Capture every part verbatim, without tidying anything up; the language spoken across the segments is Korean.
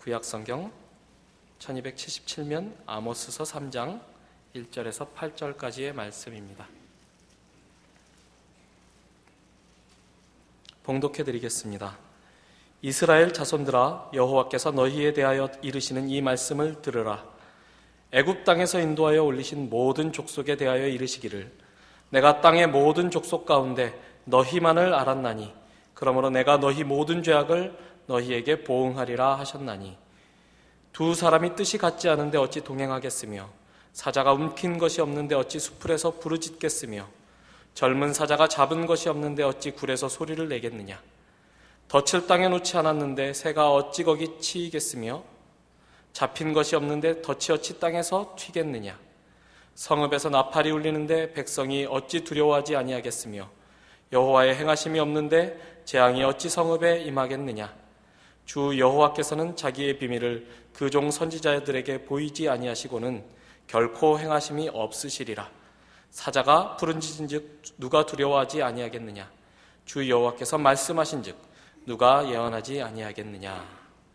구약성경 천이백칠십칠 면 아모스서 삼 장 일 절에서 팔 절까지의 말씀입니다. 봉독해 드리겠습니다. 이스라엘 자손들아, 여호와께서 너희에 대하여 이르시는 이 말씀을 들으라. 애굽 땅에서 인도하여 올리신 모든 족속에 대하여 이르시기를, 내가 땅의 모든 족속 가운데 너희만을 알았나니 그러므로 내가 너희 모든 죄악을 너희에게 보응하리라 하셨나니, 두 사람이 뜻이 같지 않은데 어찌 동행하겠으며, 사자가 움킨 것이 없는데 어찌 수풀에서 부르짖겠으며, 젊은 사자가 잡은 것이 없는데 어찌 굴에서 소리를 내겠느냐. 덫을 땅에 놓지 않았는데 새가 어찌 거기 치이겠으며, 잡힌 것이 없는데 덫이 어찌 땅에서 튀겠느냐. 성읍에서 나팔이 울리는데 백성이 어찌 두려워하지 아니하겠으며, 여호와의 행하심이 없는데 재앙이 어찌 성읍에 임하겠느냐. 주 여호와께서는 자기의 비밀을 그 종 선지자들에게 보이지 아니하시고는 결코 행하심이 없으시리라. 사자가 부르짖은즉 누가 두려워하지 아니하겠느냐. 주 여호와께서 말씀하신즉 누가 예언하지 아니하겠느냐.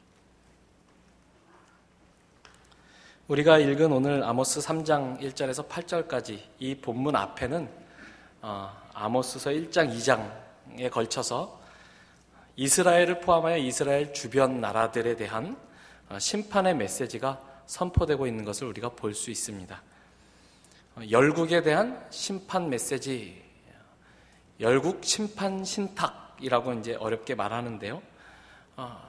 우리가 읽은 오늘 아모스 삼 장 일 절에서 팔 절까지 이 본문 앞에는 어, 아모스서 일 장 이 장에 걸쳐서 이스라엘을 포함하여 이스라엘 주변 나라들에 대한 심판의 메시지가 선포되고 있는 것을 우리가 볼 수 있습니다. 열국에 대한 심판 메시지, 열국 심판 신탁이라고 이제 어렵게 말하는데요. 어,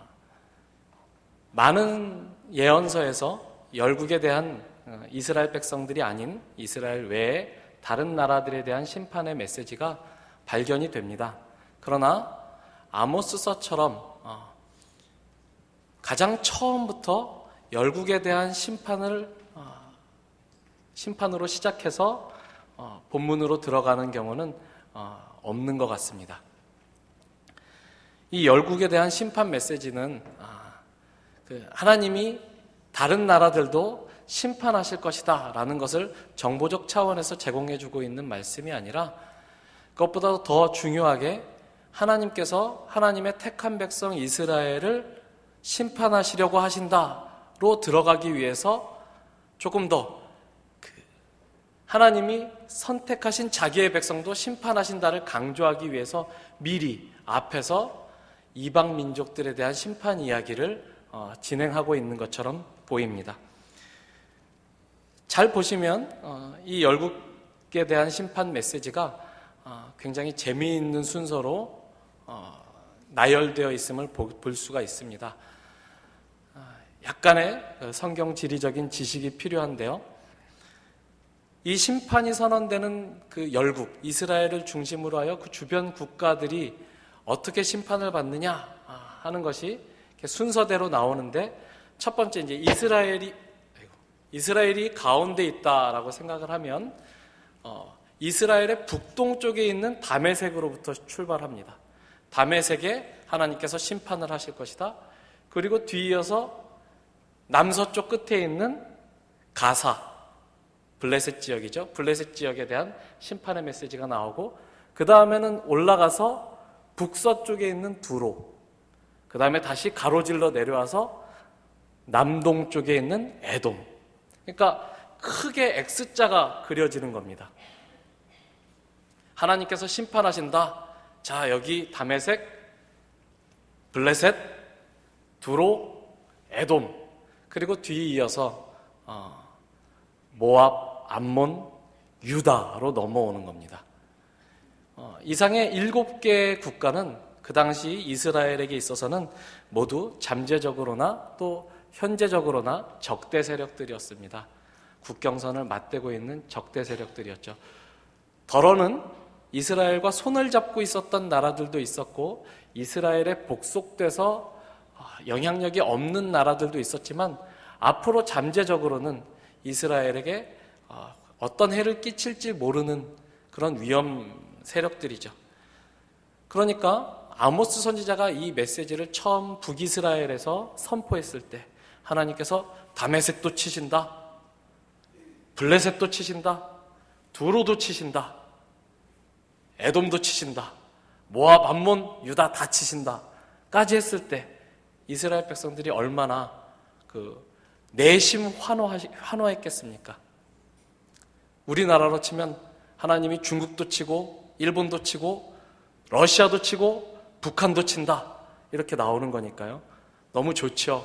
많은 예언서에서 열국에 대한 이스라엘 백성들이 아닌 이스라엘 외에 다른 나라들에 대한 심판의 메시지가 발견이 됩니다. 그러나 아모스서처럼 어, 가장 처음부터 열국에 대한 심판을 어, 심판으로 시작해서 어, 본문으로 들어가는 경우는 어, 없는 것 같습니다. 이 열국에 대한 심판 메시지는 아, 그 하나님이 다른 나라들도 심판하실 것이다 라는 것을 정보적 차원에서 제공해주고 있는 말씀이 아니라, 그것보다 더 중요하게 하나님께서 하나님의 택한 백성 이스라엘을 심판하시려고 하신다로 들어가기 위해서 조금 더 그 하나님이 선택하신 자기의 백성도 심판하신다를 강조하기 위해서 미리 앞에서 이방 민족들에 대한 심판 이야기를 어, 진행하고 있는 것처럼 보입니다. 잘 보시면 어, 이 열국에 대한 심판 메시지가 어, 굉장히 재미있는 순서로 어, 나열되어 있음을 볼 수가 있습니다. 약간의 성경 지리적인 지식이 필요한데요. 이 심판이 선언되는 그 열국, 이스라엘을 중심으로 하여 그 주변 국가들이 어떻게 심판을 받느냐 하는 것이 순서대로 나오는데, 첫 번째 이제 이스라엘이 이스라엘이 가운데 있다라고 생각을 하면 어, 이스라엘의 북동쪽에 있는 다메섹으로부터 출발합니다. 다메섹에 하나님께서 심판을 하실 것이다. 그리고 뒤이어서 남서쪽 끝에 있는 가사, 블레셋 지역이죠. 블레셋 지역에 대한 심판의 메시지가 나오고, 그 다음에는 올라가서 북서쪽에 있는 두로, 그 다음에 다시 가로질러 내려와서 남동쪽에 있는 에돔. 그러니까 크게 X자가 그려지는 겁니다. 하나님께서 심판하신다. 자, 여기 다메섹, 블레셋, 두로, 에돔, 그리고 뒤에 이어서 어, 모압, 암몬, 유다로 넘어오는 겁니다. 어, 이상의 일곱 개의 국가는 그 당시 이스라엘에게 있어서는 모두 잠재적으로나 또 현재적으로나 적대 세력들이었습니다. 국경선을 맞대고 있는 적대 세력들이었죠. 더러는 이스라엘과 손을 잡고 있었던 나라들도 있었고, 이스라엘에 복속돼서 영향력이 없는 나라들도 있었지만, 앞으로 잠재적으로는 이스라엘에게 어떤 해를 끼칠지 모르는 그런 위험 세력들이죠. 그러니까 아모스 선지자가 이 메시지를 처음 북이스라엘에서 선포했을 때 하나님께서 다메섹도 치신다, 블레셋도 치신다, 두로도 치신다, 에돔도 치신다, 모압, 암몬, 유다 다 치신다 까지 했을 때 이스라엘 백성들이 얼마나 그 내심 환호하시, 환호했겠습니까? 우리나라로 치면 하나님이 중국도 치고 일본도 치고 러시아도 치고 북한도 친다 이렇게 나오는 거니까요. 너무 좋죠.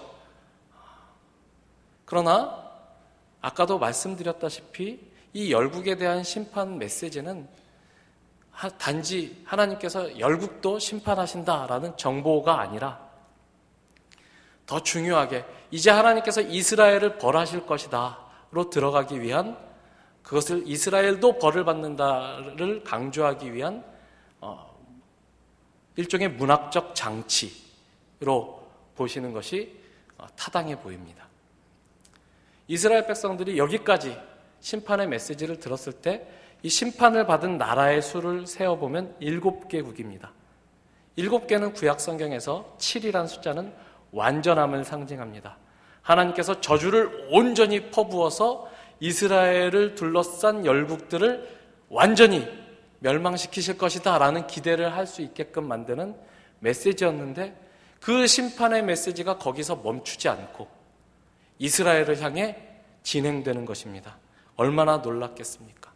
그러나 아까도 말씀드렸다시피 이 열국에 대한 심판 메시지는 단지 하나님께서 열국도 심판하신다라는 정보가 아니라 더 중요하게 이제 하나님께서 이스라엘을 벌하실 것이다로 들어가기 위한, 그것을 이스라엘도 벌을 받는다를 강조하기 위한 어, 일종의 문학적 장치로 보시는 것이 타당해 보입니다. 이스라엘 백성들이 여기까지 심판의 메시지를 들었을 때 이 심판을 받은 나라의 수를 세어보면 일곱 개국입니다. 일곱 개는 구약 성경에서 칠이란 숫자는 완전함을 상징합니다. 하나님께서 저주를 온전히 퍼부어서 이스라엘을 둘러싼 열국들을 완전히 멸망시키실 것이다 라는 기대를 할 수 있게끔 만드는 메시지였는데, 그 심판의 메시지가 거기서 멈추지 않고 이스라엘을 향해 진행되는 것입니다. 얼마나 놀랍겠습니까?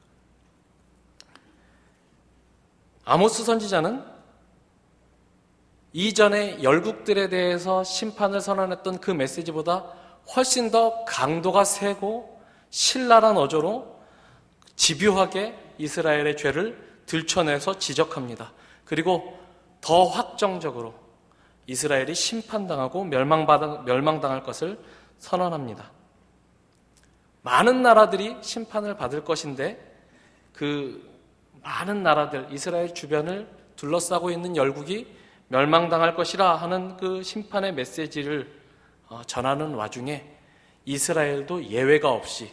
아모스 선지자는 이전에 열국들에 대해서 심판을 선언했던 그 메시지보다 훨씬 더 강도가 세고 신랄한 어조로 집요하게 이스라엘의 죄를 들춰내서 지적합니다. 그리고 더 확정적으로 이스라엘이 심판당하고 멸망받아, 멸망당할 것을 선언합니다. 많은 나라들이 심판을 받을 것인데 그 많은 나라들, 이스라엘 주변을 둘러싸고 있는 열국이 멸망당할 것이라 하는 그 심판의 메시지를 전하는 와중에 이스라엘도 예외가 없이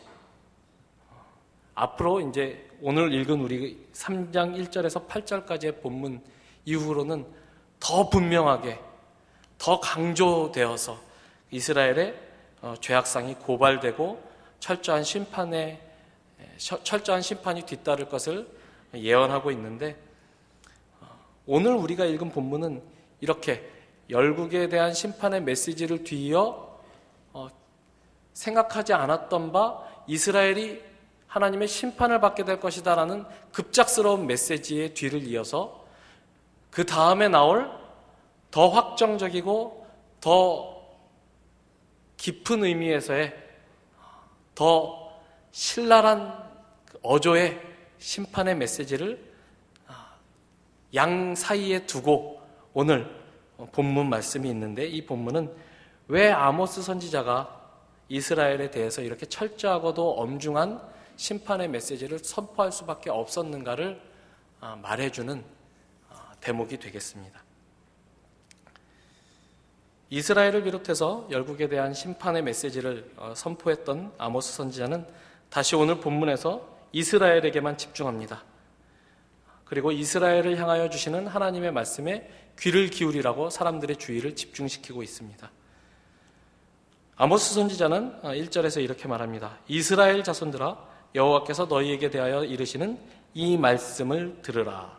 앞으로 이제 오늘 읽은 우리 삼 장 일 절에서 팔 절까지의 본문 이후로는 더 분명하게, 더 강조되어서 이스라엘의 죄악상이 고발되고 철저한 심판에 철저한 심판이 뒤따를 것을 예언하고 있는데, 오늘 우리가 읽은 본문은 이렇게 열국에 대한 심판의 메시지를 뒤이어 어, 생각하지 않았던 바 이스라엘이 하나님의 심판을 받게 될 것이다라는 급작스러운 메시지의 뒤를 이어서 그 다음에 나올 더 확정적이고 더 깊은 의미에서의 더 신랄한 어조의 심판의 메시지를 양 사이에 두고 오늘 본문 말씀이 있는데, 이 본문은 왜 아모스 선지자가 이스라엘에 대해서 이렇게 철저하고도 엄중한 심판의 메시지를 선포할 수밖에 없었는가를 말해주는 대목이 되겠습니다. 이스라엘을 비롯해서 열국에 대한 심판의 메시지를 선포했던 아모스 선지자는 다시 오늘 본문에서 이스라엘에게만 집중합니다. 그리고 이스라엘을 향하여 주시는 하나님의 말씀에 귀를 기울이라고 사람들의 주의를 집중시키고 있습니다. 아모스 선지자는 일 절에서 이렇게 말합니다. 이스라엘 자손들아, 여호와께서 너희에게 대하여 이르시는 이 말씀을 들으라.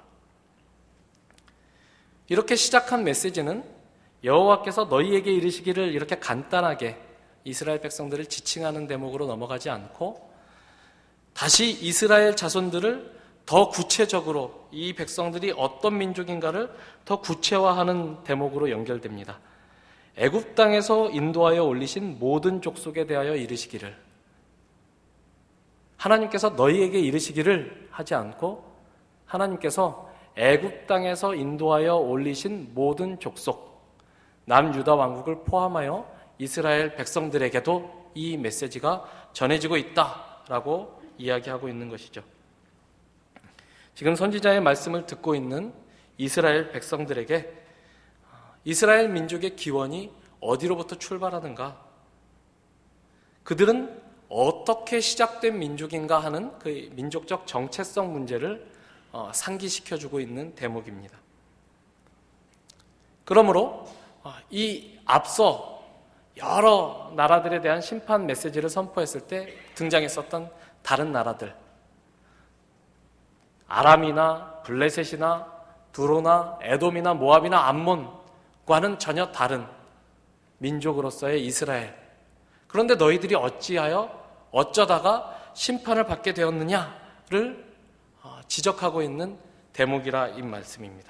이렇게 시작한 메시지는 여호와께서 너희에게 이르시기를 이렇게 간단하게 이스라엘 백성들을 지칭하는 대목으로 넘어가지 않고 다시 이스라엘 자손들을 더 구체적으로 이 백성들이 어떤 민족인가를 더 구체화하는 대목으로 연결됩니다. 애굽 땅에서 인도하여 올리신 모든 족속에 대하여 이르시기를, 하나님께서 너희에게 이르시기를 하지 않고 하나님께서 애굽 땅에서 인도하여 올리신 모든 족속, 남유다 왕국을 포함하여 이스라엘 백성들에게도 이 메시지가 전해지고 있다라고 이야기하고 있는 것이죠. 지금 선지자의 말씀을 듣고 있는 이스라엘 백성들에게 이스라엘 민족의 기원이 어디로부터 출발하는가, 그들은 어떻게 시작된 민족인가 하는 그 민족적 정체성 문제를 상기시켜주고 있는 대목입니다. 그러므로 이 앞서 여러 나라들에 대한 심판 메시지를 선포했을 때 등장했었던 다른 나라들, 아람이나 블레셋이나 두로나 에돔이나 모압이나 암몬과는 전혀 다른 민족으로서의 이스라엘, 그런데 너희들이 어찌하여 어쩌다가 심판을 받게 되었느냐를 지적하고 있는 대목이라 이 말씀입니다.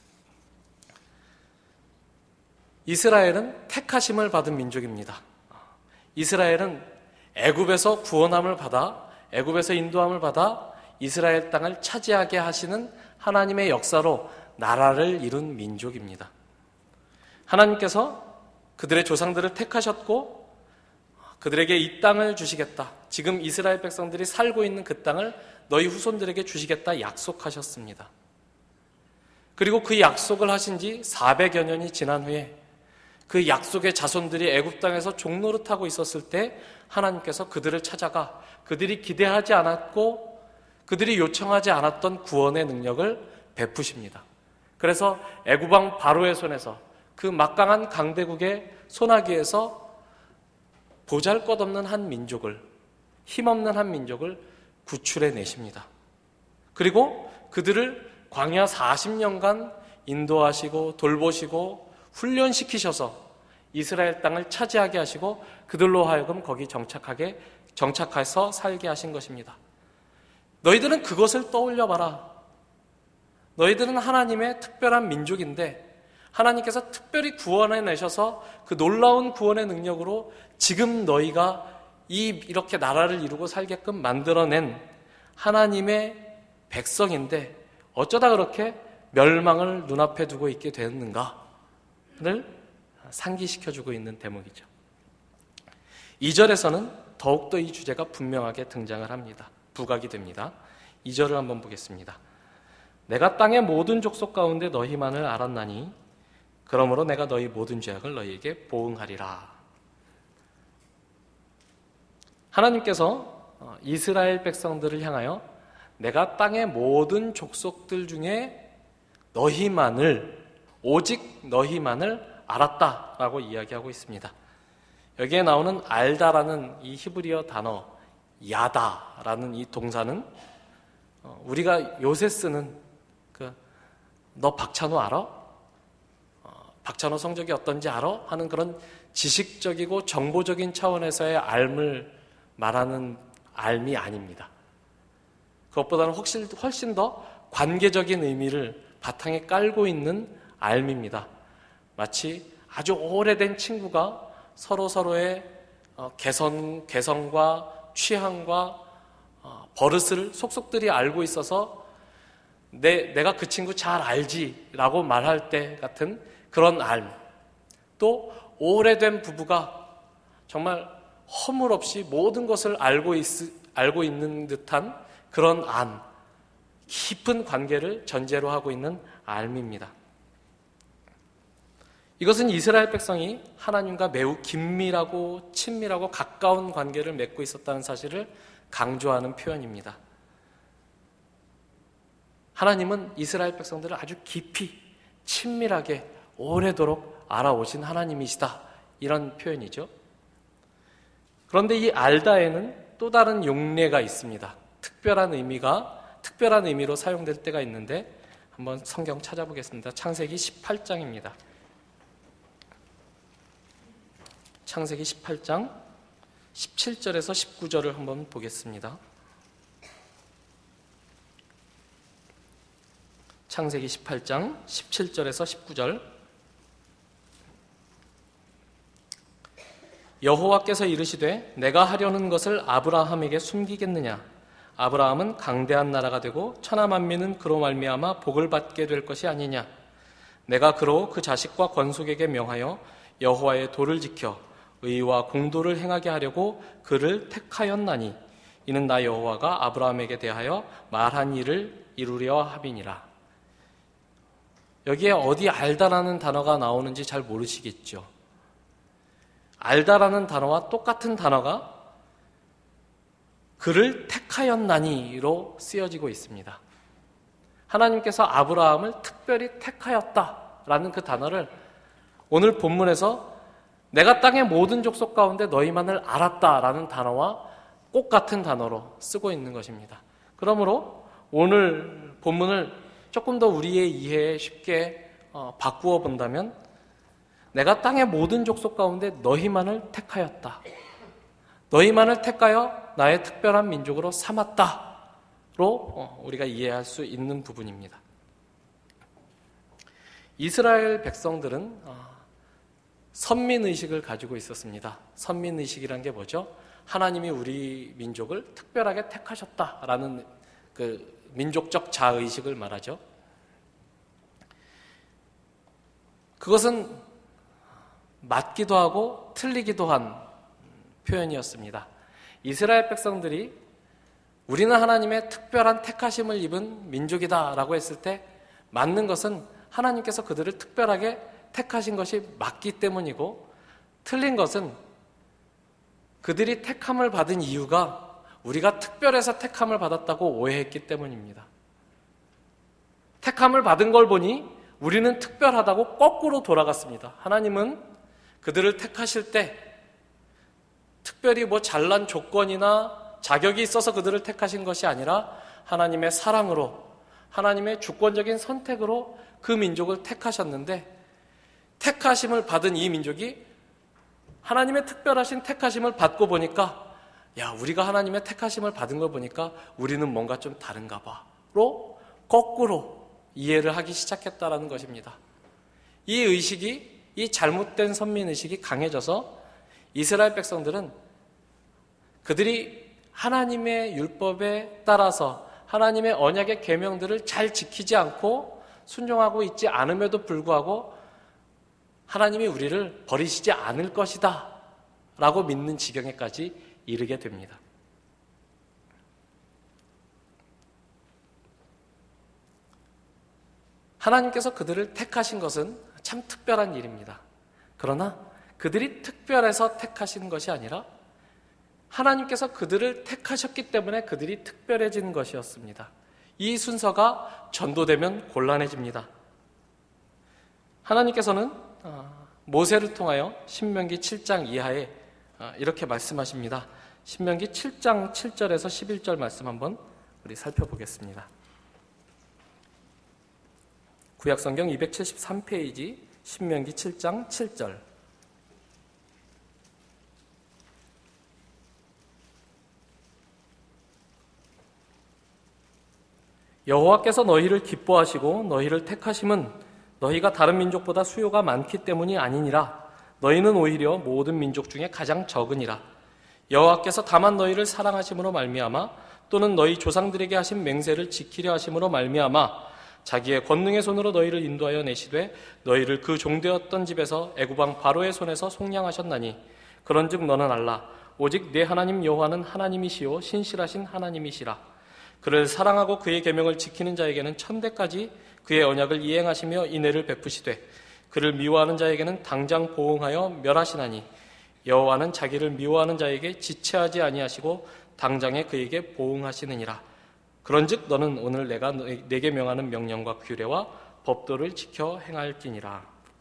이스라엘은 택하심을 받은 민족입니다. 이스라엘은 애굽에서 구원함을 받아 애굽에서 인도함을 받아 이스라엘 땅을 차지하게 하시는 하나님의 역사로 나라를 이룬 민족입니다. 하나님께서 그들의 조상들을 택하셨고 그들에게 이 땅을 주시겠다. 지금 이스라엘 백성들이 살고 있는 그 땅을 너희 후손들에게 주시겠다 약속하셨습니다. 그리고 그 약속을 하신 지 사백여 년이 지난 후에 그 약속의 자손들이 애굽 땅에서 종노릇하고 있었을 때 하나님께서 그들을 찾아가 그들이 기대하지 않았고 그들이 요청하지 않았던 구원의 능력을 베푸십니다. 그래서 애굽 왕 바로의 손에서 그 막강한 강대국의 손아귀에서 보잘것없는 한 민족을, 힘없는 한 민족을 구출해 내십니다. 그리고 그들을 광야 사십 년간 인도하시고 돌보시고 훈련시키셔서 이스라엘 땅을 차지하게 하시고 그들로 하여금 거기 정착하게, 정착해서 살게 하신 것입니다. 너희들은 그것을 떠올려봐라. 너희들은 하나님의 특별한 민족인데 하나님께서 특별히 구원해 내셔서 그 놀라운 구원의 능력으로 지금 너희가 이 이렇게 나라를 이루고 살게끔 만들어낸 하나님의 백성인데 어쩌다 그렇게 멸망을 눈앞에 두고 있게 되었는가를 상기시켜주고 있는 대목이죠. 이 절에서는 더욱더 이 주제가 분명하게 등장을 합니다. 부각이 됩니다. 이 절을 한번 보겠습니다. 내가 땅의 모든 족속 가운데 너희만을 알았나니 그러므로 내가 너희 모든 죄악을 너희에게 보응하리라. 하나님께서 이스라엘 백성들을 향하여 내가 땅의 모든 족속들 중에 너희만을, 오직 너희만을 알았다라고 이야기하고 있습니다. 여기에 나오는 알다라는 이 히브리어 단어, 야다라는 이 동사는 우리가 요새 쓰는 그 너 박찬호 알아? 어, 박찬호 성적이 어떤지 알아? 하는 그런 지식적이고 정보적인 차원에서의 알을 말하는 알미 아닙니다. 그것보다는 훨씬, 훨씬 더 관계적인 의미를 바탕에 깔고 있는 알미입니다. 마치 아주 오래된 친구가 서로 서로의 개성, 개성과 취향과 버릇을 속속들이 알고 있어서 내, 내가 그 친구 잘 알지 라고 말할 때 같은 그런 알. 또 오래된 부부가 정말 허물없이 모든 것을 알고, 있, 알고 있는 듯한 그런 안, 깊은 관계를 전제로 하고 있는 알미입니다. 이것은 이스라엘 백성이 하나님과 매우 긴밀하고 친밀하고 가까운 관계를 맺고 있었다는 사실을 강조하는 표현입니다. 하나님은 이스라엘 백성들을 아주 깊이 친밀하게 오래도록 알아오신 하나님이시다. 이런 표현이죠. 그런데 이 알다에는 또 다른 용례가 있습니다. 특별한 의미가, 특별한 의미로 사용될 때가 있는데 한번 성경 찾아보겠습니다. 창세기 십팔 장입니다. 창세기 십팔 장 십칠 절에서 십구 절을 한번 보겠습니다. 창세기 십팔 장 십칠 절에서 십구 절. 여호와께서 이르시되 내가 하려는 것을 아브라함에게 숨기겠느냐? 아브라함은 강대한 나라가 되고 천하 만민은 그로 말미암아 복을 받게 될 것이 아니냐? 내가 그로 그 자식과 권속에게 명하여 여호와의 도를 지켜 의와 공도를 행하게 하려고 그를 택하였나니 이는 나 여호와가 아브라함에게 대하여 말한 일을 이루려 함이니라. 여기에 어디 알다라는 단어가 나오는지 잘 모르시겠죠. 알다라는 단어와 똑같은 단어가 그를 택하였나니로 쓰여지고 있습니다. 하나님께서 아브라함을 특별히 택하였다라는 그 단어를 오늘 본문에서 내가 땅의 모든 족속 가운데 너희만을 알았다라는 단어와 꼭 같은 단어로 쓰고 있는 것입니다. 그러므로 오늘 본문을 조금 더 우리의 이해에 쉽게 어, 바꾸어 본다면 내가 땅의 모든 족속 가운데 너희만을 택하였다. 너희만을 택하여 나의 특별한 민족으로 삼았다로 우리가 이해할 수 있는 부분입니다. 이스라엘 백성들은 선민의식을 가지고 있었습니다. 선민의식이란 게 뭐죠? 하나님이 우리 민족을 특별하게 택하셨다라는 그 민족적 자의식을 말하죠. 그것은 맞기도 하고 틀리기도 한 표현이었습니다. 이스라엘 백성들이 우리는 하나님의 특별한 택하심을 입은 민족이다라고 했을 때 맞는 것은 하나님께서 그들을 특별하게 택하신 것이 맞기 때문이고, 틀린 것은 그들이 택함을 받은 이유가 우리가 특별해서 택함을 받았다고 오해했기 때문입니다. 택함을 받은 걸 보니 우리는 특별하다고 거꾸로 돌아갔습니다. 하나님은 그들을 택하실 때 특별히 뭐 잘난 조건이나 자격이 있어서 그들을 택하신 것이 아니라 하나님의 사랑으로, 하나님의 주권적인 선택으로 그 민족을 택하셨는데, 택하심을 받은 이 민족이 하나님의 특별하신 택하심을 받고 보니까, 야, 우리가 하나님의 택하심을 받은 걸 보니까 우리는 뭔가 좀 다른가 봐로 거꾸로 이해를 하기 시작했다라는 것입니다. 이 의식이, 이 잘못된 선민의식이 강해져서 이스라엘 백성들은 그들이 하나님의 율법에 따라서 하나님의 언약의 계명들을 잘 지키지 않고 순종하고 있지 않음에도 불구하고 하나님이 우리를 버리시지 않을 것이다 라고 믿는 지경에까지 이르게 됩니다. 하나님께서 그들을 택하신 것은 참 특별한 일입니다. 그러나 그들이 특별해서 택하신 것이 아니라 하나님께서 그들을 택하셨기 때문에 그들이 특별해진 것이었습니다. 이 순서가 전도되면 곤란해집니다. 하나님께서는 모세를 통하여 신명기 칠 장 이하에 이렇게 말씀하십니다. 신명기 칠 장 칠 절에서 십일 절 말씀 한번 우리 살펴보겠습니다. 구약성경 이백칠십삼 페이지 신명기 칠 장 칠 절. 여호와께서 너희를 기뻐하시고 너희를 택하심은 너희가 다른 민족보다 수요가 많기 때문이 아니니라. 너희는 오히려 모든 민족 중에 가장 적으니라. 여호와께서 다만 너희를 사랑하심으로 말미암아 또는 너희 조상들에게 하신 맹세를 지키려 하심으로 말미암아 자기의 권능의 손으로 너희를 인도하여 내시되 너희를 그 종되었던 집에서 애굽왕 바로의 손에서 속량하셨나니 그런즉 너는 알라. 오직 내 하나님 여호와는 하나님이시요 신실하신 하나님이시라. 그를 사랑하고 그의 계명을 지키는 자에게는 천대까지 그의 언약을 이행하시며 인애를 베푸시되 그를 미워하는 자에게는 당장 보응하여 멸하시나니 여호와는 자기를 미워하는 자에게 지체하지 아니하시고 당장에 그에게 보응하시느니라. 그런즉 너는 오늘 내가 내게 명하는 명령과 규례와 법도를 지켜 행할지니라.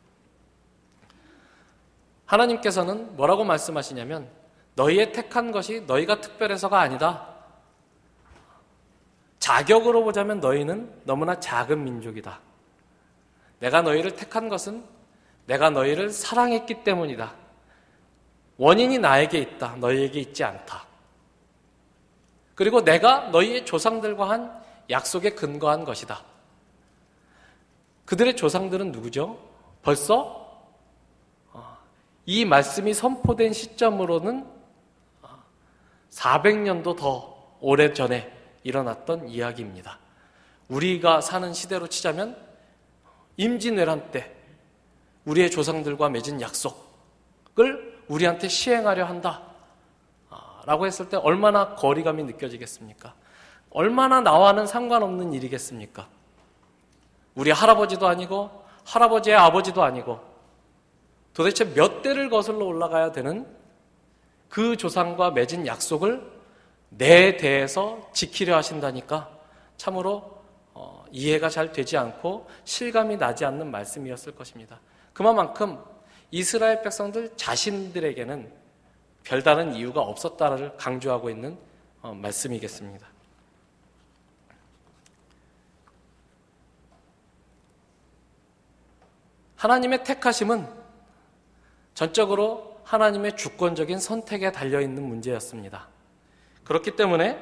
하나님께서는 뭐라고 말씀하시냐면 너희의 택한 것이 너희가 특별해서가 아니다. 자격으로 보자면 너희는 너무나 작은 민족이다. 내가 너희를 택한 것은 내가 너희를 사랑했기 때문이다. 원인이 나에게 있다. 너희에게 있지 않다. 그리고 내가 너희의 조상들과 한 약속에 근거한 것이다. 그들의 조상들은 누구죠? 벌써 이 말씀이 선포된 시점으로는 사백 년도 더 오래전에 일어났던 이야기입니다. 우리가 사는 시대로 치자면 임진왜란 때 우리의 조상들과 맺은 약속을 우리한테 시행하려 한다 라고 했을 때 얼마나 거리감이 느껴지겠습니까? 얼마나 나와는 상관없는 일이겠습니까? 우리 할아버지도 아니고 할아버지의 아버지도 아니고 도대체 몇 대를 거슬러 올라가야 되는 그 조상과 맺은 약속을 내 대에서 지키려 하신다니까 참으로 어, 이해가 잘 되지 않고 실감이 나지 않는 말씀이었을 것입니다. 그만큼 이스라엘 백성들 자신들에게는 별다른 이유가 없었다를 강조하고 있는 어, 말씀이겠습니다. 하나님의 택하심은 전적으로 하나님의 주권적인 선택에 달려있는 문제였습니다. 그렇기 때문에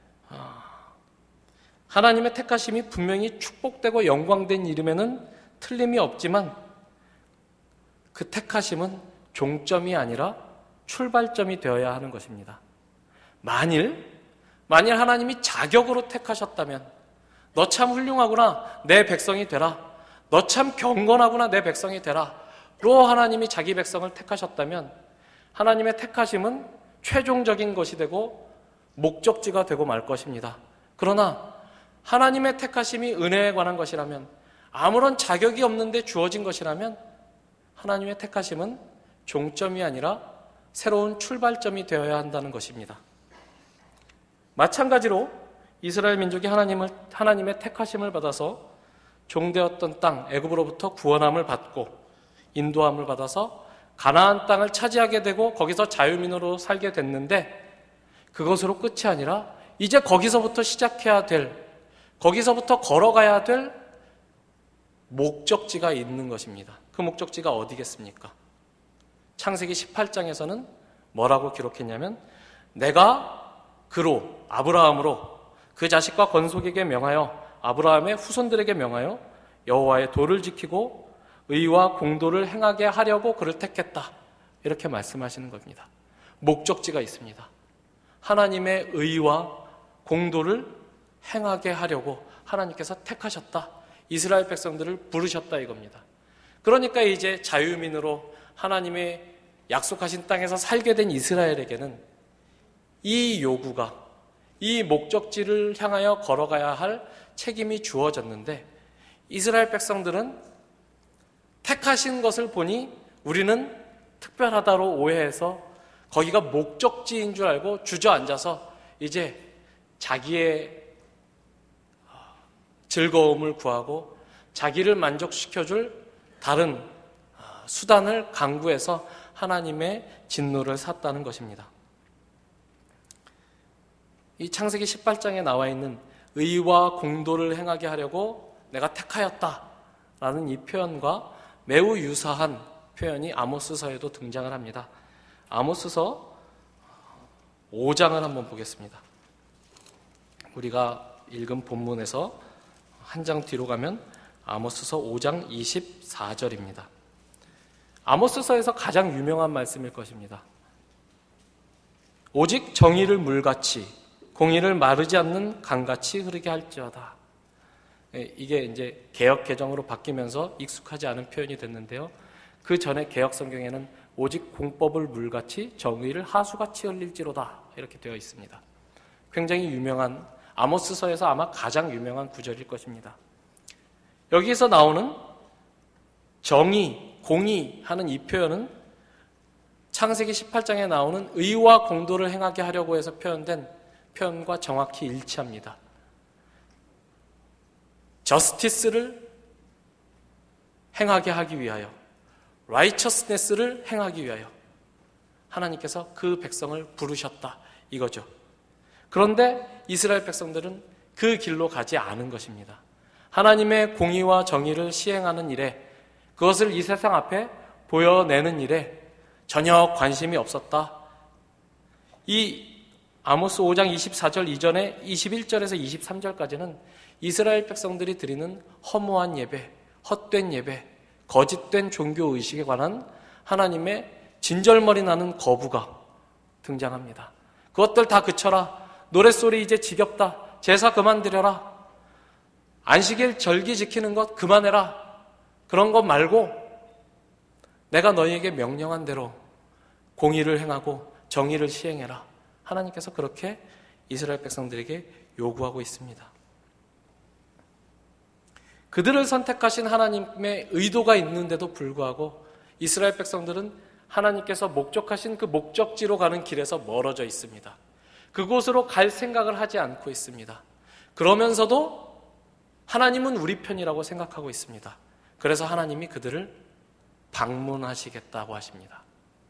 하나님의 택하심이 분명히 축복되고 영광된 이름에는 틀림이 없지만 그 택하심은 종점이 아니라 출발점이 되어야 하는 것입니다. 만일 만일 하나님이 자격으로 택하셨다면 너 참 훌륭하구나, 내 백성이 되라, 너 참 경건하구나, 내 백성이 되라 로 하나님이 자기 백성을 택하셨다면 하나님의 택하심은 최종적인 것이 되고 목적지가 되고 말 것입니다. 그러나 하나님의 택하심이 은혜에 관한 것이라면, 아무런 자격이 없는데 주어진 것이라면 하나님의 택하심은 종점이 아니라 새로운 출발점이 되어야 한다는 것입니다. 마찬가지로 이스라엘 민족이 하나님을, 하나님의 택하심을 받아서 종되었던 땅 애굽으로부터 구원함을 받고 인도함을 받아서 가나안 땅을 차지하게 되고 거기서 자유민으로 살게 됐는데, 그것으로 끝이 아니라 이제 거기서부터 시작해야 될, 거기서부터 걸어가야 될 목적지가 있는 것입니다. 그 목적지가 어디겠습니까? 창세기 십팔 장에서는 뭐라고 기록했냐면, 내가 그로, 아브라함으로 그 자식과 건속에게 명하여 아브라함의 후손들에게 명하여 여호와의 도를 지키고 의와 공도를 행하게 하려고 그를 택했다, 이렇게 말씀하시는 겁니다. 목적지가 있습니다. 하나님의 의와 공도를 행하게 하려고 하나님께서 택하셨다, 이스라엘 백성들을 부르셨다 이겁니다. 그러니까 이제 자유민으로 하나님의 약속하신 땅에서 살게 된 이스라엘에게는 이 요구가, 이 목적지를 향하여 걸어가야 할 책임이 주어졌는데, 이스라엘 백성들은 택하신 것을 보니 우리는 특별하다로 오해해서 거기가 목적지인 줄 알고 주저앉아서 이제 자기의 즐거움을 구하고 자기를 만족시켜줄 다른 수단을 강구해서 하나님의 진노를 샀다는 것입니다. 이 창세기 십팔 장에 나와 있는 의와 공도를 행하게 하려고 내가 택하였다라는 이 표현과 매우 유사한 표현이 아모스서에도 등장을 합니다. 아모스서 오 장을 한번 보겠습니다. 우리가 읽은 본문에서 한 장 뒤로 가면 아모스서 오 장 이십사 절입니다. 아모스서에서 가장 유명한 말씀일 것입니다. 오직 정의를 물같이 공의를 마르지 않는 강같이 흐르게 할지어다. 이게 이제 개역 개정으로 바뀌면서 익숙하지 않은 표현이 됐는데요. 그 전에 개역 성경에는 오직 공법을 물같이 정의를 하수같이 흘릴지로다, 이렇게 되어 있습니다. 굉장히 유명한, 아모스서에서 아마 가장 유명한 구절일 것입니다. 여기에서 나오는 정의, 공의 하는 이 표현은 창세기 십팔 장에 나오는 의와 공도를 행하게 하려고 해서 표현된 표현과 정확히 일치합니다. 저스티스를 행하게 하기 위하여, righteousness를 행하기 위하여 하나님께서 그 백성을 부르셨다, 이거죠. 그런데 이스라엘 백성들은 그 길로 가지 않은 것입니다. 하나님의 공의와 정의를 시행하는 일에, 그것을 이 세상 앞에 보여내는 일에 전혀 관심이 없었다. 이 아모스 오 장 이십사 절 이전에 이십일 절에서 이십삼 절까지는 이스라엘 백성들이 드리는 허무한 예배, 헛된 예배, 거짓된 종교의식에 관한 하나님의 진절머리 나는 거부가 등장합니다. 그것들 다 그쳐라, 노랫소리 이제 지겹다, 제사 그만 드려라, 안식일 절기 지키는 것 그만해라, 그런 것 말고 내가 너희에게 명령한 대로 공의를 행하고 정의를 시행해라, 하나님께서 그렇게 이스라엘 백성들에게 요구하고 있습니다. 그들을 선택하신 하나님의 의도가 있는데도 불구하고 이스라엘 백성들은 하나님께서 목적하신 그 목적지로 가는 길에서 멀어져 있습니다. 그곳으로 갈 생각을 하지 않고 있습니다. 그러면서도 하나님은 우리 편이라고 생각하고 있습니다. 그래서 하나님이 그들을 방문하시겠다고 하십니다.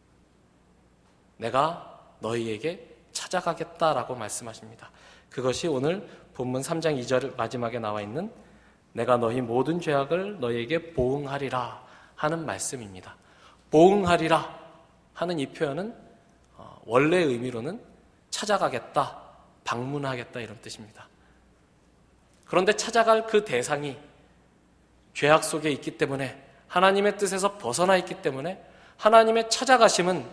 내가 너희에게 찾아가겠다라고 말씀하십니다. 그것이 오늘 본문 삼 장 이 절 마지막에 나와 있는 내가 너희 모든 죄악을 너희에게 보응하리라 하는 말씀입니다. 보응하리라, 하는 이 표현은 원래 의미로는 찾아가겠다, 방문하겠다 이런 뜻입니다. 그런데 찾아갈 그 대상이 죄악 속에 있기 때문에, 하나님의 뜻에서 벗어나 있기 때문에 하나님의 찾아가심은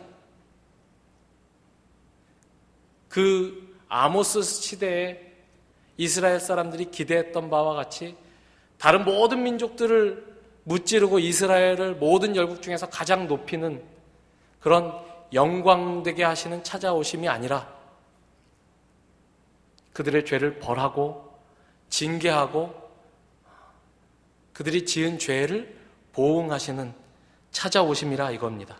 그 아모스 시대에 이스라엘 사람들이 기대했던 바와 같이 다른 모든 민족들을 무찌르고 이스라엘을 모든 열국 중에서 가장 높이는 그런 영광되게 하시는 찾아오심이 아니라 그들의 죄를 벌하고 징계하고 그들이 지은 죄를 보응하시는 찾아오심이라 이겁니다.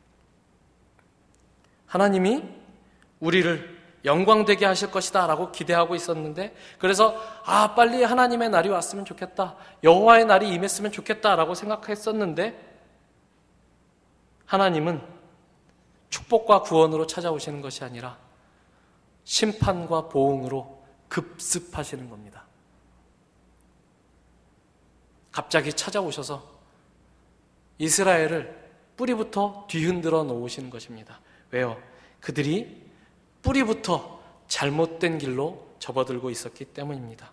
하나님이 우리를 영광되게 하실 것이다 라고 기대하고 있었는데, 그래서 아 빨리 하나님의 날이 왔으면 좋겠다, 여호와의 날이 임했으면 좋겠다 라고 생각했었는데, 하나님은 축복과 구원으로 찾아오시는 것이 아니라 심판과 보응으로 급습하시는 겁니다. 갑자기 찾아오셔서 이스라엘을 뿌리부터 뒤흔들어 놓으시는 것입니다. 왜요? 그들이 뿌리부터 잘못된 길로 접어들고 있었기 때문입니다.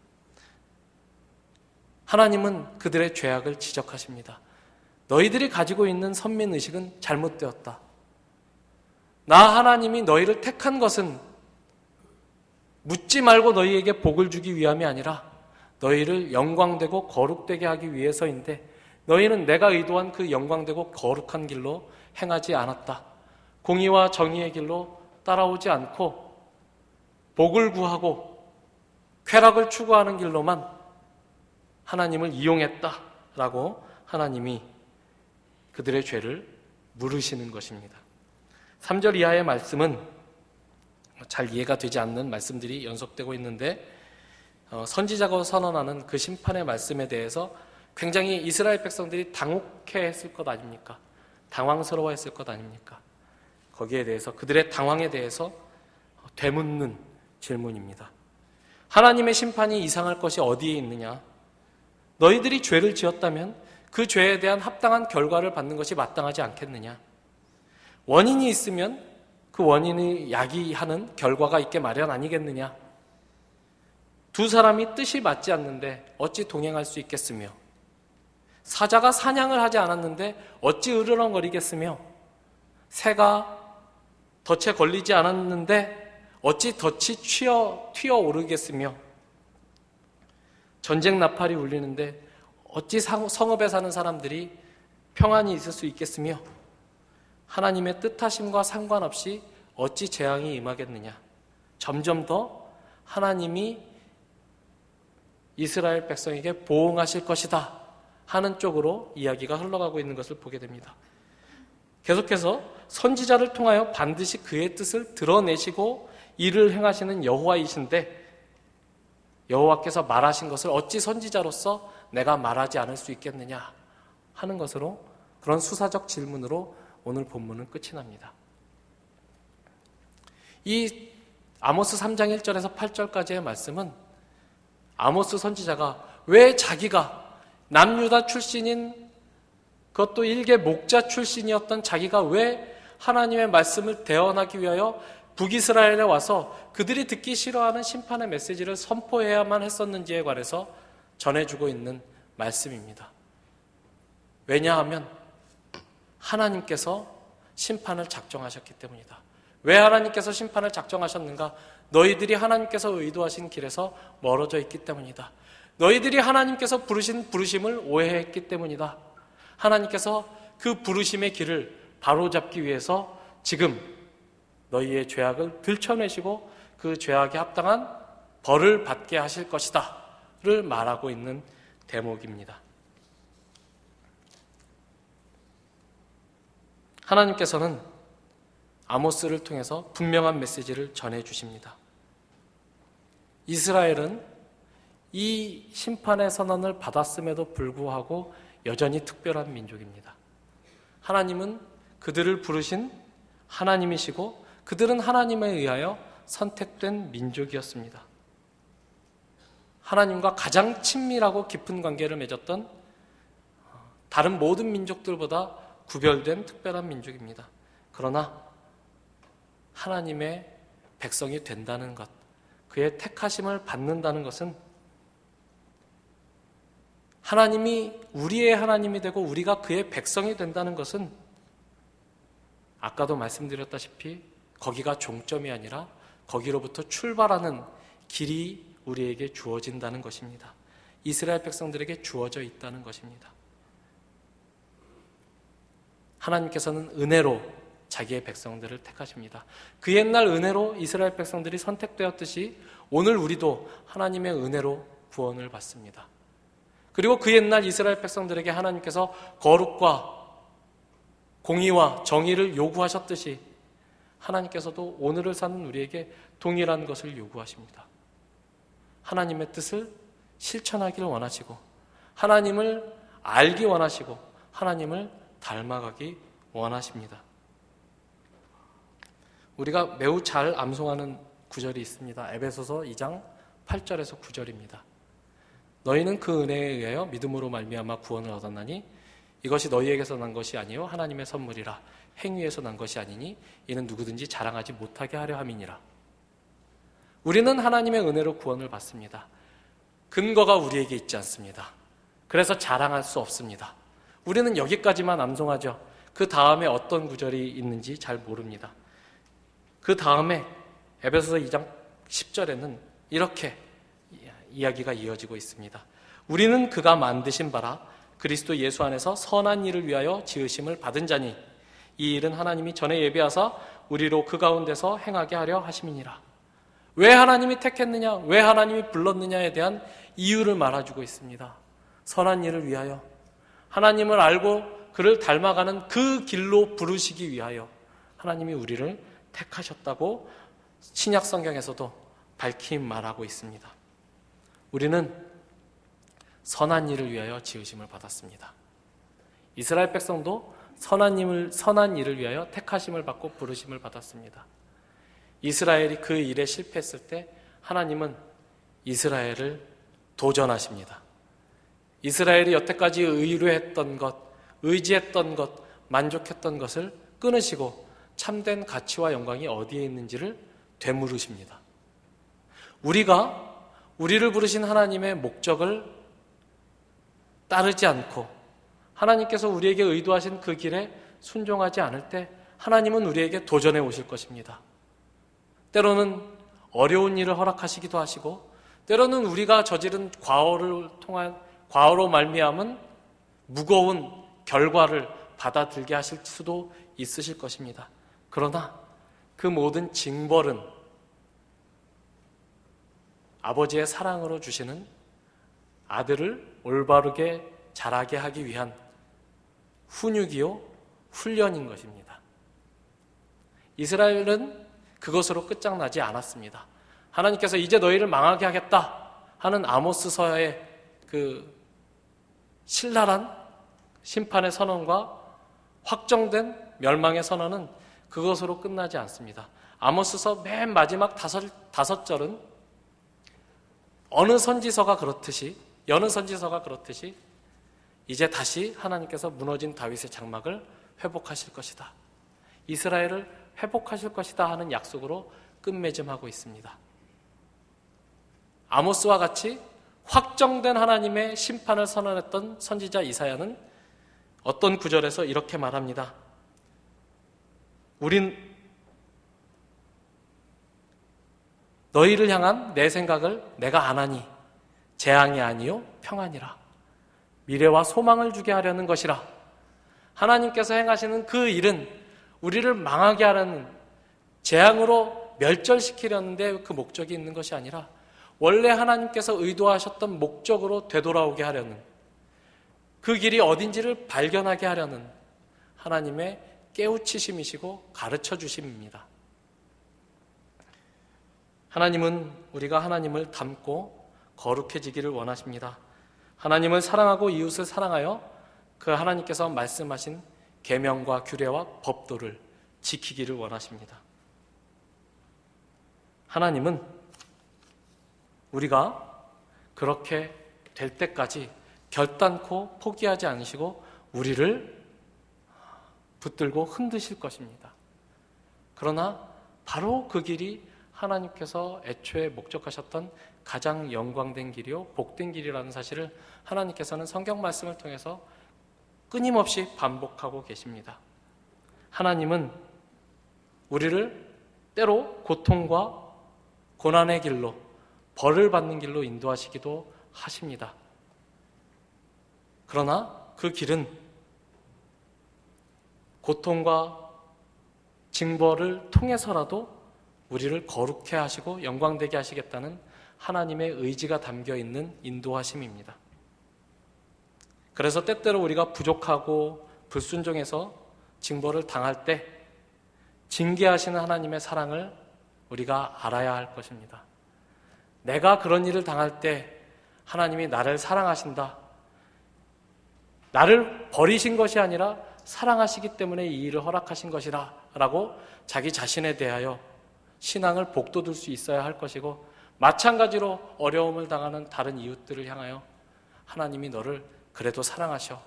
하나님은 그들의 죄악을 지적하십니다. 너희들이 가지고 있는 선민의식은 잘못되었다. 나 하나님이 너희를 택한 것은 묻지 말고 너희에게 복을 주기 위함이 아니라 너희를 영광되고 거룩되게 하기 위해서인데, 너희는 내가 의도한 그 영광되고 거룩한 길로 행하지 않았다. 공의와 정의의 길로 따라오지 않고 복을 구하고 쾌락을 추구하는 길로만 하나님을 이용했다라고 하나님이 그들의 죄를 물으시는 것입니다. 삼 절 이하의 말씀은 잘 이해가 되지 않는 말씀들이 연속되고 있는데, 선지자가 선언하는 그 심판의 말씀에 대해서 굉장히 이스라엘 백성들이 당혹해했을 것 아닙니까? 당황스러워했을 것 아닙니까? 거기에 대해서, 그들의 당황에 대해서 되묻는 질문입니다. 하나님의 심판이 이상할 것이 어디에 있느냐? 너희들이 죄를 지었다면 그 죄에 대한 합당한 결과를 받는 것이 마땅하지 않겠느냐? 원인이 있으면 그 원인이 야기하는 결과가 있게 마련 아니겠느냐? 두 사람이 뜻이 맞지 않는데 어찌 동행할 수 있겠으며, 사자가 사냥을 하지 않았는데 어찌 으르렁거리겠으며, 새가 덫에 걸리지 않았는데 어찌 덫이 튀어, 튀어 오르겠으며, 전쟁 나팔이 울리는데 어찌 성읍에 사는 사람들이 평안히 있을 수 있겠으며, 하나님의 뜻하심과 상관없이 어찌 재앙이 임하겠느냐? 점점 더 하나님이 이스라엘 백성에게 보응하실 것이다 하는 쪽으로 이야기가 흘러가고 있는 것을 보게 됩니다. 계속해서 선지자를 통하여 반드시 그의 뜻을 드러내시고 일을 행하시는 여호와이신데, 여호와께서 말하신 것을 어찌 선지자로서 내가 말하지 않을 수 있겠느냐 하는 것으로, 그런 수사적 질문으로 오늘 본문은 끝이 납니다. 이 아모스 삼 장 일 절에서 팔 절까지의 말씀은 아모스 선지자가 왜 자기가 남유다 출신인, 그것도 일개 목자 출신이었던 자기가 왜 하나님의 말씀을 대언하기 위하여 북이스라엘에 와서 그들이 듣기 싫어하는 심판의 메시지를 선포해야만 했었는지에 관해서 전해주고 있는 말씀입니다. 왜냐하면 하나님께서 심판을 작정하셨기 때문이다. 왜 하나님께서 심판을 작정하셨는가? 너희들이 하나님께서 의도하신 길에서 멀어져 있기 때문이다. 너희들이 하나님께서 부르신 부르심을 오해했기 때문이다. 하나님께서 그 부르심의 길을 바로잡기 위해서 지금 너희의 죄악을 들춰내시고 그 죄악에 합당한 벌을 받게 하실 것이다 를 말하고 있는 대목입니다. 하나님께서는 아모스를 통해서 분명한 메시지를 전해주십니다. 이스라엘은 이 심판의 선언을 받았음에도 불구하고 여전히 특별한 민족입니다. 하나님은 그들을 부르신 하나님이시고 그들은 하나님에 의하여 선택된 민족이었습니다. 하나님과 가장 친밀하고 깊은 관계를 맺었던 다른 모든 민족들보다 구별된 특별한 민족입니다. 그러나 하나님의 백성이 된다는 것, 그의 택하심을 받는다는 것은 하나님이 우리의 하나님이 되고 우리가 그의 백성이 된다는 것은 아까도 말씀드렸다시피 거기가 종점이 아니라 거기로부터 출발하는 길이 우리에게 주어진다는 것입니다. 이스라엘 백성들에게 주어져 있다는 것입니다. 하나님께서는 은혜로 자기의 백성들을 택하십니다. 그 옛날 은혜로 이스라엘 백성들이 선택되었듯이 오늘 우리도 하나님의 은혜로 구원을 받습니다. 그리고 그 옛날 이스라엘 백성들에게 하나님께서 거룩과 공의와 정의를 요구하셨듯이 하나님께서도 오늘을 사는 우리에게 동일한 것을 요구하십니다. 하나님의 뜻을 실천하기를 원하시고 하나님을 알기 원하시고 하나님을 닮아가기 원하십니다. 우리가 매우 잘 암송하는 구절이 있습니다. 에베소서 이 장 팔 절에서 구 절입니다. 너희는 그 은혜에 의하여 믿음으로 말미암아 구원을 얻었나니 이것이 너희에게서 난 것이 아니요 하나님의 선물이라. 행위에서 난 것이 아니니 이는 누구든지 자랑하지 못하게 하려 함이니라. 우리는 하나님의 은혜로 구원을 받습니다. 근거가 우리에게 있지 않습니다. 그래서 자랑할 수 없습니다. 우리는 여기까지만 암송하죠. 그 다음에 어떤 구절이 있는지 잘 모릅니다. 그 다음에 에베소서 이 장 십 절에는 이렇게 이야기가 이어지고 있습니다. 우리는 그가 만드신 바라 그리스도 예수 안에서 선한 일을 위하여 지으심을 받은 자니 이 일은 하나님이 전에 예비하사 우리로 그 가운데서 행하게 하려 하심이니라. 왜 하나님이 택했느냐, 왜 하나님이 불렀느냐에 대한 이유를 말해주고 있습니다. 선한 일을 위하여, 하나님을 알고 그를 닮아가는 그 길로 부르시기 위하여 하나님이 우리를 택하셨다고 신약 성경에서도 밝히 말하고 있습니다. 우리는 선한 일을 위하여 지으심을 받았습니다. 이스라엘 백성도 선한 일을, 선한 일을 위하여 택하심을 받고 부르심을 받았습니다. 이스라엘이 그 일에 실패했을 때 하나님은 이스라엘을 도전하십니다. 이스라엘이 여태까지 의뢰했던 것, 의지했던 것, 만족했던 것을 끊으시고 참된 가치와 영광이 어디에 있는지를 되물으십니다. 우리가 우리를 부르신 하나님의 목적을 따르지 않고 하나님께서 우리에게 의도하신 그 길에 순종하지 않을 때 하나님은 우리에게 도전해 오실 것입니다. 때로는 어려운 일을 허락하시기도 하시고 때로는 우리가 저지른 과오를 통한 과오로 말미암은 무거운 결과를 받아들게 하실 수도 있으실 것입니다. 그러나 그 모든 징벌은 아버지의 사랑으로 주시는 아들을 올바르게 자라게 하기 위한 훈육이요 훈련인 것입니다. 이스라엘은 그것으로 끝장나지 않았습니다. 하나님께서 이제 너희를 망하게 하겠다 하는 아모스서의 그 신랄한 심판의 선언과 확정된 멸망의 선언은 그것으로 끝나지 않습니다. 아모스서 맨 마지막 다섯, 다섯 절은 어느 선지서가 그렇듯이 여느 선지서가 그렇듯이 이제 다시 하나님께서 무너진 다윗의 장막을 회복하실 것이다. 이스라엘을 회복하실 것이다 하는 약속으로 끝맺음하고 있습니다. 아모스와 같이 확정된 하나님의 심판을 선언했던 선지자 이사야는 어떤 구절에서 이렇게 말합니다. 우린 너희를 향한 내 생각을 내가 아나니 재앙이 아니요 평안이라. 미래와 소망을 주게 하려는 것이라. 하나님께서 행하시는 그 일은 우리를 망하게 하려는, 재앙으로 멸절시키려는데 그 목적이 있는 것이 아니라 원래 하나님께서 의도하셨던 목적으로 되돌아오게 하려는, 그 길이 어딘지를 발견하게 하려는 하나님의 깨우치심이시고 가르쳐 주심입니다. 하나님은 우리가 하나님을 닮고 거룩해지기를 원하십니다. 하나님을 사랑하고 이웃을 사랑하여 그 하나님께서 말씀하신 계명과 규례와 법도를 지키기를 원하십니다. 하나님은 우리가 그렇게 될 때까지 결단코 포기하지 않으시고 우리를 붙들고 흔드실 것입니다. 그러나 바로 그 길이 하나님께서 애초에 목적하셨던 가장 영광된 길이요 복된 길이라는 사실을 하나님께서는 성경 말씀을 통해서 끊임없이 반복하고 계십니다. 하나님은 우리를 때로 고통과 고난의 길로, 벌을 받는 길로 인도하시기도 하십니다. 그러나 그 길은 고통과 징벌을 통해서라도 우리를 거룩해 하시고 영광되게 하시겠다는 하나님의 의지가 담겨 있는 인도하심입니다. 그래서 때때로 우리가 부족하고 불순종해서 징벌을 당할 때 징계하시는 하나님의 사랑을 우리가 알아야 할 것입니다. 내가 그런 일을 당할 때 하나님이 나를 사랑하신다. 나를 버리신 것이 아니라 사랑하시기 때문에 이 일을 허락하신 것이다 라고 자기 자신에 대하여 신앙을 복돋을 수 있어야 할 것이고, 마찬가지로 어려움을 당하는 다른 이웃들을 향하여 하나님이 너를 그래도 사랑하셔.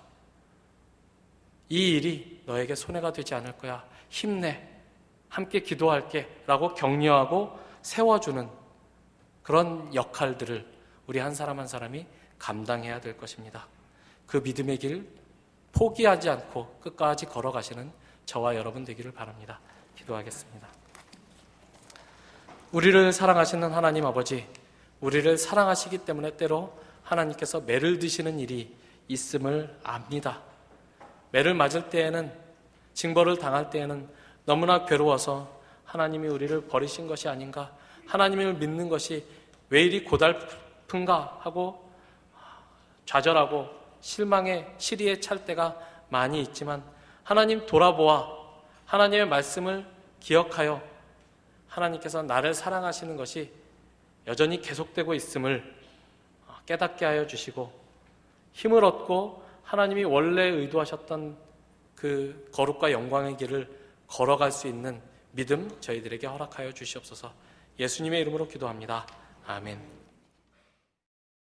이 일이 너에게 손해가 되지 않을 거야. 힘내. 함께 기도할게 라고 격려하고 세워주는 그런 역할들을 우리 한 사람 한 사람이 감당해야 될 것입니다. 그 믿음의 길 포기하지 않고 끝까지 걸어가시는 저와 여러분 되기를 바랍니다. 기도하겠습니다. 우리를 사랑하시는 하나님 아버지, 우리를 사랑하시기 때문에 때로 하나님께서 매를 드시는 일이 있음을 압니다. 매를 맞을 때에는, 징벌을 당할 때에는 너무나 괴로워서 하나님이 우리를 버리신 것이 아닌가, 하나님을 믿는 것이 왜 이리 고달픈가 하고 좌절하고 실망의 시리에 찰 때가 많이 있지만, 하나님 돌아보아 하나님의 말씀을 기억하여 하나님께서 나를 사랑하시는 것이 여전히 계속되고 있음을 깨닫게 하여 주시고, 힘을 얻고 하나님이 원래 의도하셨던 그 거룩과 영광의 길을 걸어갈 수 있는 믿음 저희들에게 허락하여 주시옵소서. 예수님의 이름으로 기도합니다. 아멘.